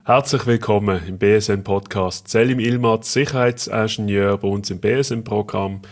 Herzlich willkommen im BSM-Podcast. Selim Ilmaz, Sicherheitsingenieur bei uns im BSM-Programm.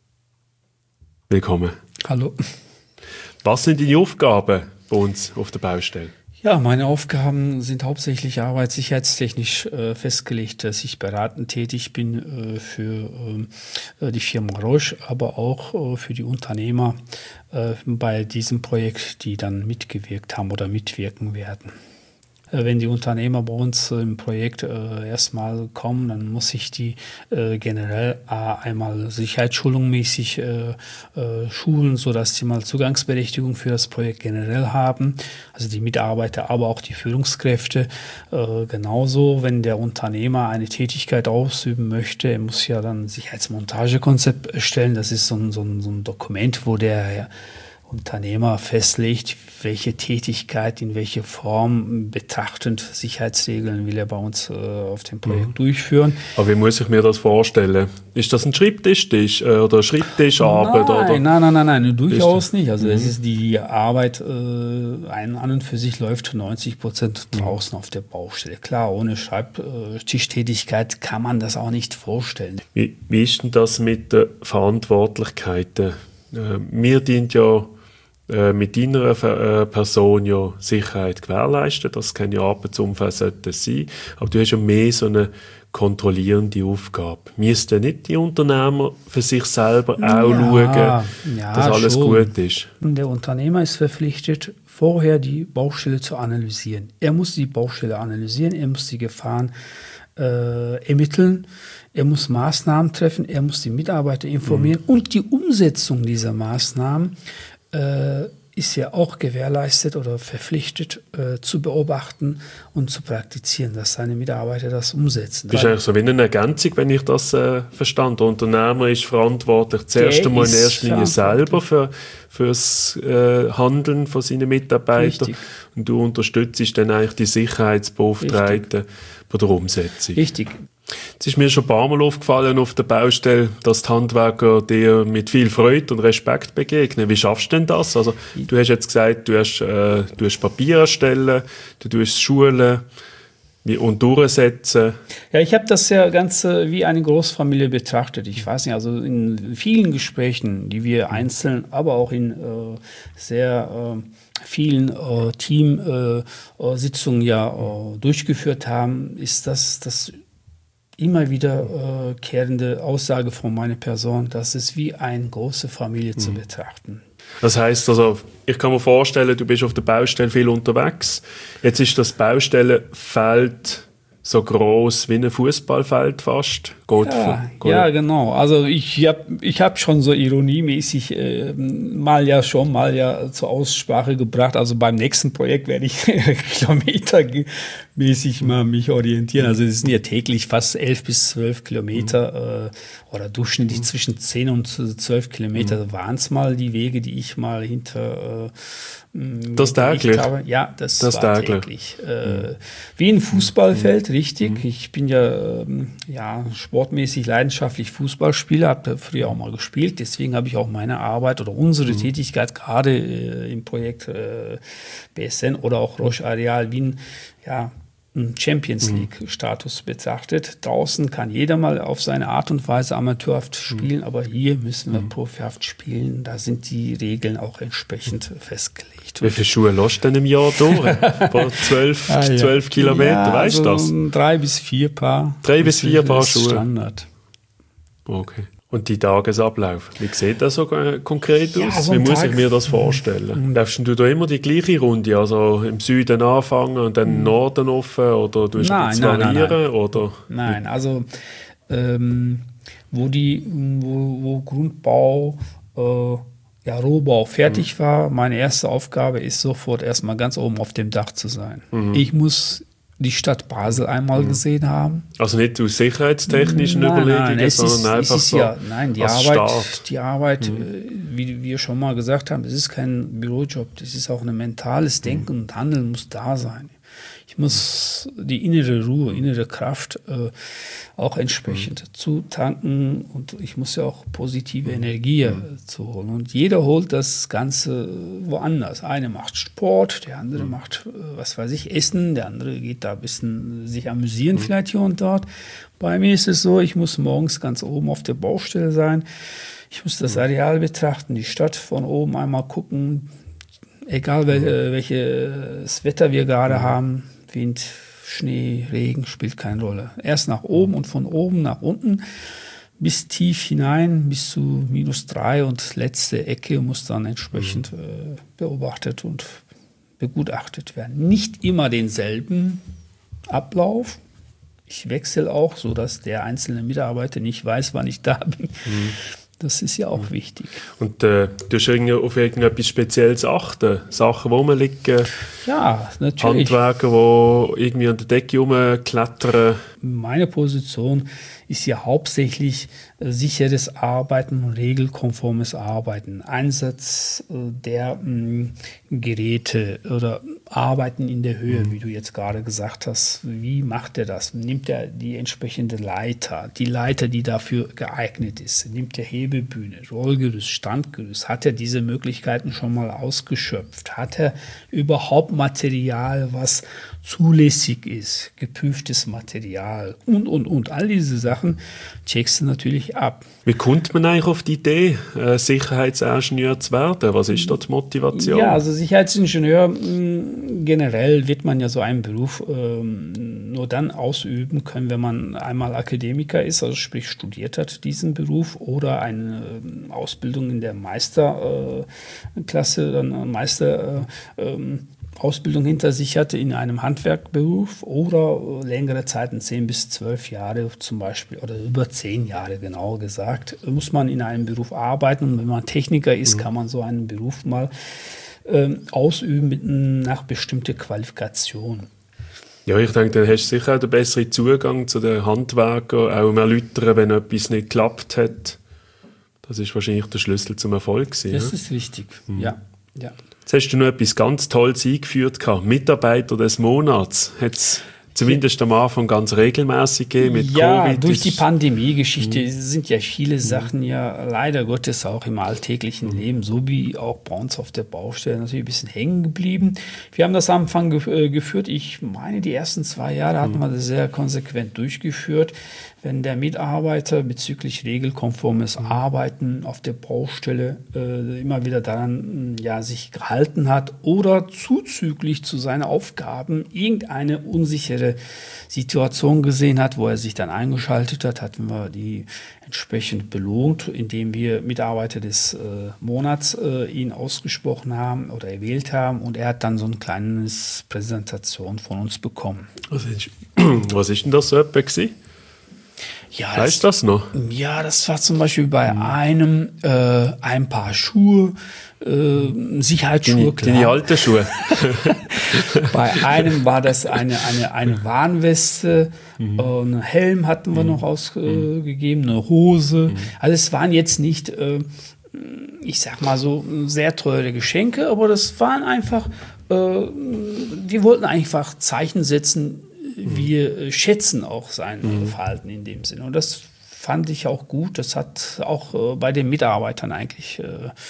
Willkommen. Hallo. Was sind deine Aufgaben bei uns auf der Baustelle? Ja, meine Aufgaben sind hauptsächlich arbeitssicherheitstechnisch festgelegt, dass ich beratend tätig bin für die Firma Roche, aber auch für die Unternehmer bei diesem Projekt, die dann mitgewirkt haben oder mitwirken werden. Wenn die Unternehmer bei uns im Projekt erstmal kommen, dann muss ich die generell einmal sicherheitsschulungmäßig schulen, sodass sie mal Zugangsberechtigung für das Projekt generell haben. Also die Mitarbeiter, aber auch die Führungskräfte. Genauso, wenn der Unternehmer eine Tätigkeit ausüben möchte, er muss ja dann ein Sicherheitsmontagekonzept erstellen. Das ist so ein Dokument, wo der Unternehmer festlegt, welche Tätigkeit in welche Form betrachtend Sicherheitsregeln will er bei uns auf dem Projekt durchführen. Aber wie muss ich mir das vorstellen? Ist das ein Schreibtischtisch oder Schreibtischarbeit? Nein, durchaus nicht. Also es ist die Arbeit an und für sich läuft 90% draußen auf der Baustelle. Klar, ohne Schreibtischtätigkeit kann man das auch nicht vorstellen. Wie ist denn das mit den Verantwortlichkeiten? Wir dienen ja mit deiner Person ja Sicherheit gewährleisten. Das kann ja Arbeitsumfeld sollte sein. Aber du hast ja mehr so eine kontrollierende Aufgabe. Müssten nicht die Unternehmer für sich selber auch schauen, dass alles schon gut ist? Der Unternehmer ist verpflichtet, vorher die Baustelle zu analysieren. Er muss die Baustelle analysieren, er muss die Gefahren ermitteln, er muss Maßnahmen treffen, er muss die Mitarbeiter informieren und die Umsetzung dieser Maßnahmen ist ja auch gewährleistet oder verpflichtet zu beobachten und zu praktizieren, dass seine Mitarbeiter das umsetzen. Das ist eigentlich so wie eine Ergänzung, wenn ich das verstand. Der Unternehmer ist verantwortlich zuerst einmal in erster Linie selber für das Handeln von seinen Mitarbeitern. Richtig. Und du unterstützt dann eigentlich die Sicherheitsbeauftragten bei der Umsetzung. Richtig. Es ist mir schon ein paar Mal aufgefallen auf der Baustelle, dass die Handwerker dir mit viel Freude und Respekt begegnen. Wie schaffst du denn das? Also, du hast jetzt gesagt, du hast Papier erstellen, du tust schulen und durchsetzen. Ja, ich habe das ja ganz wie eine Großfamilie betrachtet. Ich weiß nicht, also in vielen Gesprächen, die wir einzeln, aber auch in sehr vielen Teamsitzungen durchgeführt haben, ist das immer wieder kehrende Aussage von meiner Person, dass es wie eine große Familie zu betrachten. Das heisst also, ich kann mir vorstellen, du bist auf der Baustelle viel unterwegs. Jetzt ist das Baustellenfeld so groß wie ein Fußballfeld fast. Ja, genau. Also ich hab schon so ironiemäßig mal zur Aussprache gebracht. Also beim nächsten Projekt werde ich kilometermäßig mal mich orientieren. Also es sind ja täglich fast 11 bis 12 Kilometer oder durchschnittlich zwischen 10 und 12 Kilometer waren es mal die Wege, die ich mal hinter das täglich? Habe. Ja, das war täglich. Wie ein Fußballfeld, richtig. Ich bin ja sportmäßig leidenschaftlich Fußballspieler, habe früher auch mal gespielt. Deswegen habe ich auch meine Arbeit oder unsere Tätigkeit gerade im Projekt BSN oder auch Roche Areal Wien Champions League-Status betrachtet. Draußen kann jeder mal auf seine Art und Weise amateurhaft spielen, aber hier müssen wir profihaft spielen. Da sind die Regeln auch entsprechend festgelegt. Wie viele Schuhe lässt du denn im Jahr durch? Vor 12 Kilometer, weißt du das? 3 bis 4 Paar. 3 bis 4 Paar Schuhe? Standard. Okay. Und die Tagesablauf, wie sieht das so konkret aus? So wie muss ich mir das vorstellen? Darfst du da immer die gleiche Runde, also im Süden anfangen und dann im Norden offen, oder du variieren? Oder? Nein, also wo Grundbau, Rohbau fertig war, meine erste Aufgabe ist sofort erstmal ganz oben auf dem Dach zu sein. Ich muss die Stadt Basel einmal gesehen haben. Also nicht aus sicherheitstechnischen Überlegungen, sondern einfach so die Arbeit, wie wir schon mal gesagt haben, das ist kein Bürojob, das ist auch ein mentales Denken und Handeln muss da sein. Ich muss die innere Ruhe, innere Kraft auch entsprechend zu tanken und ich muss ja auch positive Energie zu holen. Und jeder holt das Ganze woanders. Einer macht Sport, der andere macht, was weiß ich, Essen, der andere geht da ein bisschen sich amüsieren vielleicht hier und dort. Bei mir ist es so, ich muss morgens ganz oben auf der Baustelle sein. Ich muss das Areal betrachten, die Stadt von oben einmal gucken, egal welches Wetter wir gerade haben, Wind, Schnee, Regen, spielt keine Rolle. Erst nach oben und von oben nach unten bis tief hinein, bis zu -3 und letzte Ecke muss dann entsprechend beobachtet und begutachtet werden. Nicht immer denselben Ablauf. Ich wechsle auch, sodass der einzelne Mitarbeiter nicht weiß, wann ich da bin. Das ist ja auch wichtig. Und du hast auf irgendetwas Spezielles achten? Sachen, wo man liegen? Ja, natürlich. Handwerker, die irgendwie an der Decke rumklettern? Meine Position ist ja hauptsächlich sicheres Arbeiten und regelkonformes Arbeiten. Einsatz der Geräte oder Arbeiten in der Höhe, wie du jetzt gerade gesagt hast. Wie macht er das? Nimmt er die entsprechende Leiter, die Leiter, die dafür geeignet ist? Nimmt er Hebebühne, Rollgerüst, Standgerüst? Hat er diese Möglichkeiten schon mal ausgeschöpft? Hat er überhaupt Material, was zulässig ist, geprüftes Material und. All diese Sachen checkst du natürlich ab. Wie kommt man eigentlich auf die Idee, Sicherheitsingenieur zu werden? Was ist da die Motivation? Ja, also Sicherheitsingenieur, generell wird man ja so einen Beruf nur dann ausüben können, wenn man einmal Akademiker ist, also sprich studiert hat diesen Beruf oder eine Ausbildung in der Meisterklasse, dann Meister Ausbildung hinter sich hatte in einem Handwerkberuf oder längere Zeiten, 10 bis 12 Jahre zum Beispiel oder über 10 Jahre genauer gesagt, muss man in einem Beruf arbeiten. Und wenn man Techniker ist, kann man so einen Beruf mal ausüben nach bestimmter Qualifikation. Ja, ich denke, dann hast du sicher auch den besseren Zugang zu den Handwerkern, auch erläutern, wenn etwas nicht geklappt hat. Das ist wahrscheinlich der Schlüssel zum Erfolg gewesen. Das ist richtig, ja. Jetzt hast du noch etwas ganz Tolles eingeführt gehabt. Mitarbeiter des Monats. Hat es zumindest am Anfang ganz regelmäßig gegeben mit Covid. Ja, durch die Pandemie-Geschichte sind ja viele Sachen ja leider Gottes auch im alltäglichen Leben, so wie auch bei uns auf der Baustelle, natürlich ein bisschen hängen geblieben. Wir haben das am Anfang geführt. Ich meine, die ersten 2 Jahre hatten wir das sehr konsequent durchgeführt. Wenn der Mitarbeiter bezüglich regelkonformes Arbeiten auf der Baustelle immer wieder daran sich gehalten hat oder zuzüglich zu seinen Aufgaben irgendeine unsichere Situation gesehen hat, wo er sich dann eingeschaltet hat, hatten wir die entsprechend belohnt, indem wir Mitarbeiter des Monats ihn ausgesprochen haben oder erwählt haben und er hat dann so eine kleine Präsentation von uns bekommen. Was ist denn das so etwa gewesen? Ja, weißt du das noch? Ja, das war zum Beispiel bei einem ein Paar Schuhe, Sicherheitsschuhe. Deine alten Schuhe. Bei einem war das eine Warnweste, einen Helm hatten wir noch ausgegeben, eine Hose. Also es waren jetzt nicht, ich sag mal so, sehr teure Geschenke, aber das waren einfach, die wollten einfach Zeichen setzen, wir schätzen auch sein Verhalten in dem Sinne. Und das fand ich auch gut. Das hat auch bei den Mitarbeitern eigentlich,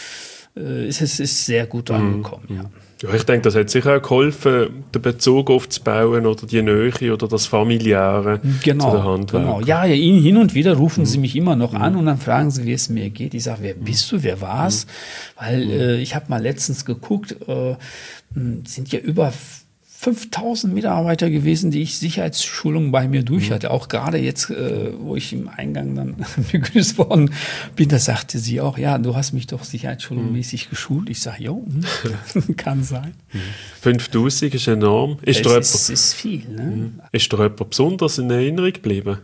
ist sehr gut angekommen. Ja. Ja, ich denke, das hat sicher auch geholfen, den Bezug aufzubauen oder die Nähe oder das Familiäre zu den Handwerkern. Genau. Ja, hin und wieder rufen sie mich immer noch an und dann fragen sie, wie es mir geht. Ich sage, wer bist du, wer war's? Weil ich habe mal letztens geguckt, sind ja über 5000 Mitarbeiter gewesen, die ich Sicherheitsschulungen bei mir durch hatte. Auch gerade jetzt, wo ich im Eingang dann begrüßt worden bin, da sagte sie auch, ja, du hast mich doch sicherheitsschulungsmäßig geschult. Ich sage, jo, kann sein. 5000 ist enorm. Es ist viel. Ne? Ist dir jemand besonders in Erinnerung geblieben?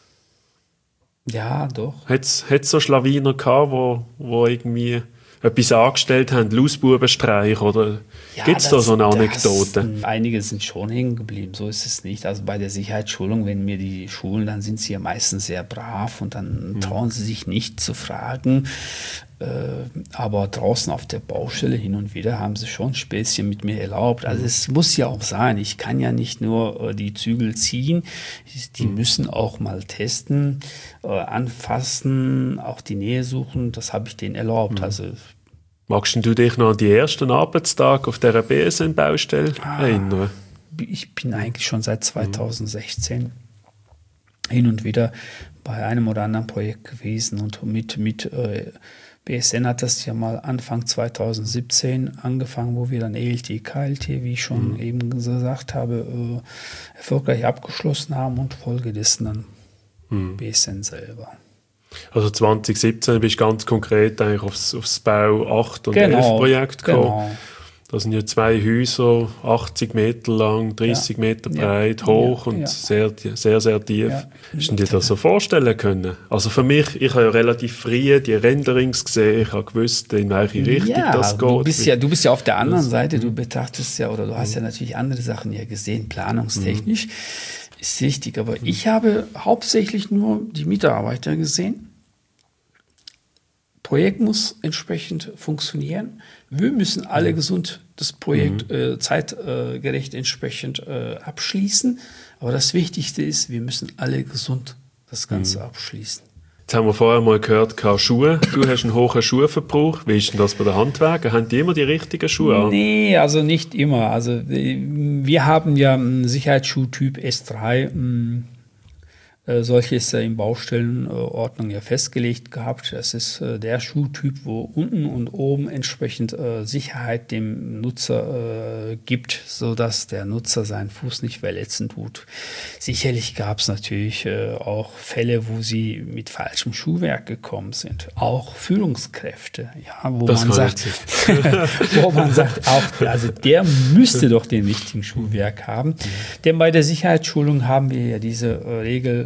Ja, doch. Hat es so Schlawiner gehabt, wo irgendwie etwas angestellt haben, Lausbubenstreich, oder gibt es da so eine Anekdote? Einige sind schon hängen geblieben, so ist es nicht. Also bei der Sicherheitsschulung, wenn wir die schulen, dann sind sie ja meistens sehr brav und dann trauen sie sich nicht zu fragen. Aber draußen auf der Baustelle hin und wieder haben sie schon Späßchen mit mir erlaubt. Also es muss ja auch sein, ich kann ja nicht nur die Zügel ziehen, die müssen auch mal testen, anfassen, auch die Nähe suchen, das habe ich denen erlaubt. Also magst du dich noch an die ersten Arbeitstage auf der BSN-Baustelle erinnern? Ich bin eigentlich schon seit 2016 hin und wieder bei einem oder anderen Projekt gewesen und mit BSN hat das ja mal Anfang 2017 angefangen, wo wir dann ELT, KLT, wie ich schon eben gesagt habe, erfolgreich abgeschlossen haben und folgedessen dann BSN selber. Also 2017 bist du ganz konkret eigentlich aufs Bau 8 und 11 Projekt gekommen. Genau. Das sind ja 2 Häuser, 80 Meter lang, 30 Meter breit, hoch und sehr, sehr, sehr tief. Hast du dir das so vorstellen können? Also für mich, ich habe ja relativ früh die Renderings gesehen, ich habe gewusst, in welche Richtung das geht. Du bist ja auf der anderen Seite, du betrachtest ja, oder du hast ja natürlich andere Sachen ja gesehen, planungstechnisch. Ist richtig, aber ich habe hauptsächlich nur die Mitarbeiter gesehen. Projekt muss entsprechend funktionieren. Wir müssen alle gesund das Projekt zeitgerecht entsprechend abschließen. Aber das Wichtigste ist, wir müssen alle gesund das Ganze abschließen. Jetzt haben wir vorher mal gehört, Schuhe. Du hast einen hohen Schuhverbrauch. Wie ist denn das bei den Handwerkern? Haben die immer die richtigen Schuhe an? Nee, also nicht immer. Also wir haben ja einen Sicherheitsschuhtyp S3. Solche ist ja in Baustellenordnung ja festgelegt gehabt. Das ist der Schuhtyp, wo unten und oben entsprechend Sicherheit dem Nutzer gibt, sodass der Nutzer seinen Fuß nicht verletzen tut. Sicherlich gab es natürlich auch Fälle, wo sie mit falschem Schuhwerk gekommen sind. Auch Führungskräfte, ja, wo man sagt, auch, also der müsste doch den richtigen Schuhwerk haben. Denn bei der Sicherheitsschulung haben wir ja diese Regel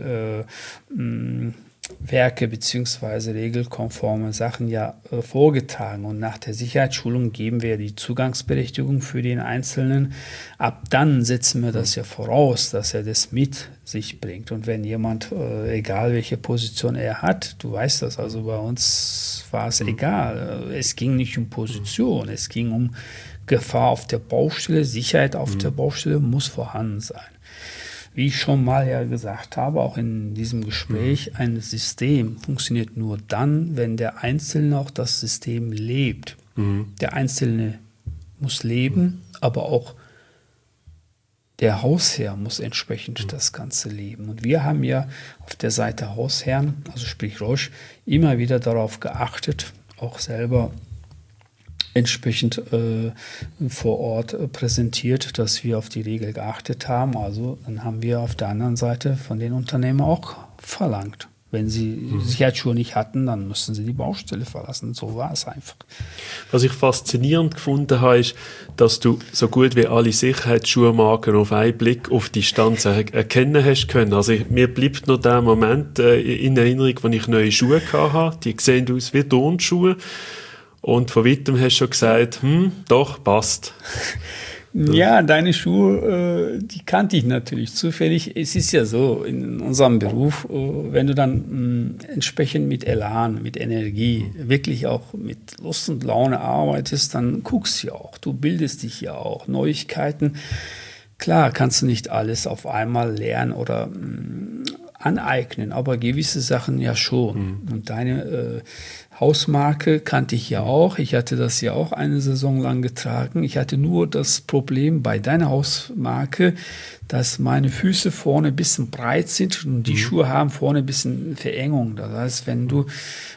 Werke bzw. regelkonforme Sachen ja vorgetragen und nach der Sicherheitsschulung geben wir die Zugangsberechtigung für den Einzelnen. Ab dann setzen wir das ja voraus, dass er das mit sich bringt und wenn jemand, egal welche Position er hat, du weißt das, also bei uns war es egal, es ging nicht um Position, es ging um Gefahr auf der Baustelle, Sicherheit auf der Baustelle muss vorhanden sein. Wie ich schon mal ja gesagt habe, auch in diesem Gespräch, ein System funktioniert nur dann, wenn der Einzelne auch das System lebt. Der Einzelne muss leben, aber auch der Hausherr muss entsprechend das Ganze leben. Und wir haben ja auf der Seite Hausherren, also sprich Roche, immer wieder darauf geachtet, auch selber entsprechend vor Ort präsentiert, dass wir auf die Regel geachtet haben. Also dann haben wir auf der anderen Seite von den Unternehmen auch verlangt. Wenn sie Sicherheitsschuhe nicht hatten, dann mussten sie die Baustelle verlassen. So war es einfach. Was ich faszinierend gefunden habe, ist, dass du so gut wie alle Sicherheitsschuhmarken auf einen Blick auf Distanz erkennen hast können. Also mir bleibt noch der Moment in Erinnerung, wo ich neue Schuhe hatte. Die sehen aus wie Turnschuhe. Und von weitem hast du schon gesagt, doch, passt. Ja, deine Schuhe, die kannte ich natürlich zufällig. Es ist ja so, in unserem Beruf, wenn du dann entsprechend mit Elan, mit Energie, wirklich auch mit Lust und Laune arbeitest, dann guckst du ja auch, du bildest dich ja auch. Neuigkeiten, klar, kannst du nicht alles auf einmal lernen oder aneignen, aber gewisse Sachen ja schon. Und deine Hausmarke kannte ich ja auch. Ich hatte das ja auch eine Saison lang getragen. Ich hatte nur das Problem bei deiner Hausmarke, dass meine Füße vorne ein bisschen breit sind und die Schuhe haben vorne ein bisschen Verengung. Das heißt, wenn du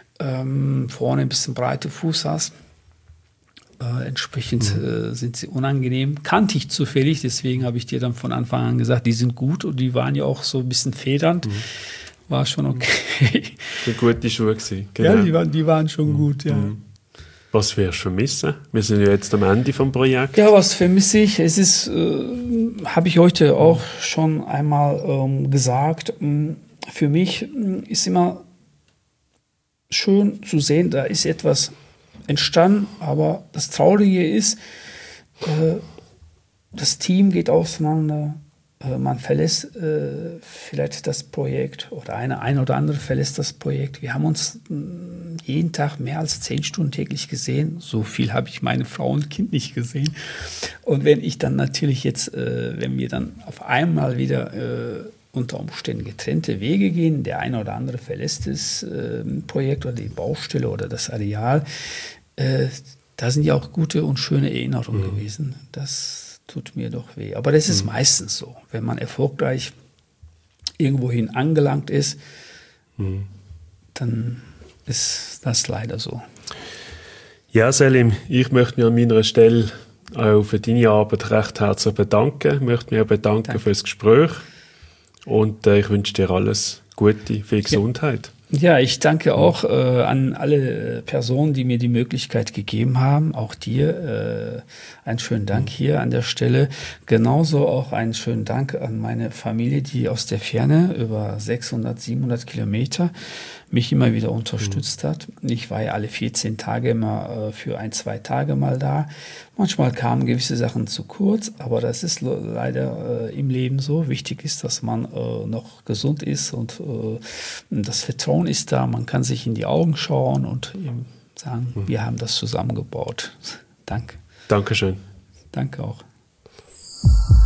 vorne ein bisschen breite Fuß hast, entsprechend sind sie unangenehm. Kannte ich zufällig, deswegen habe ich dir dann von Anfang an gesagt, die sind gut und die waren ja auch so ein bisschen federnd. War schon okay. Eine gute Schuhe gewesen. Genau. Ja, die waren schon gut, ja. Was wirst du vermissen? Wir sind ja jetzt am Ende vom Projekt. Ja, was vermisse ich? Es ist, habe ich heute auch schon einmal gesagt, für mich ist immer schön zu sehen, da ist etwas entstanden, aber das Traurige ist, das Team geht auseinander, man verlässt vielleicht das Projekt oder ein oder andere verlässt das Projekt. Wir haben uns jeden Tag mehr als 10 Stunden täglich gesehen. So viel habe ich meine Frau und Kind nicht gesehen. Und wenn ich dann natürlich jetzt, wenn wir dann auf einmal wieder unter Umständen getrennte Wege gehen, der eine oder andere verlässt das Projekt oder die Baustelle oder das Areal, da sind ja auch gute und schöne Erinnerungen gewesen. Das tut mir doch weh. Aber das ist meistens so. Wenn man erfolgreich irgendwohin angelangt ist, dann ist das leider so. Ja, Selim, ich möchte mich an meiner Stelle auch für deine Arbeit recht herzlich bedanken. Ich möchte mich auch bedanken für das Gespräch und ich wünsche dir alles Gute, viel Gesundheit. Ja, ich danke auch an alle Personen, die mir die Möglichkeit gegeben haben. Auch dir einen schönen Dank hier an der Stelle. Genauso auch einen schönen Dank an meine Familie, die aus der Ferne über 600, 700 Kilometer mich immer wieder unterstützt hat. Ich war ja alle 14 Tage immer für 1-2 Tage mal da. Manchmal kamen gewisse Sachen zu kurz, aber das ist leider im Leben so. Wichtig ist, dass man noch gesund ist und das Vertrauen ist da. Man kann sich in die Augen schauen und eben sagen, wir haben das zusammengebaut. Danke. Dankeschön. Danke auch.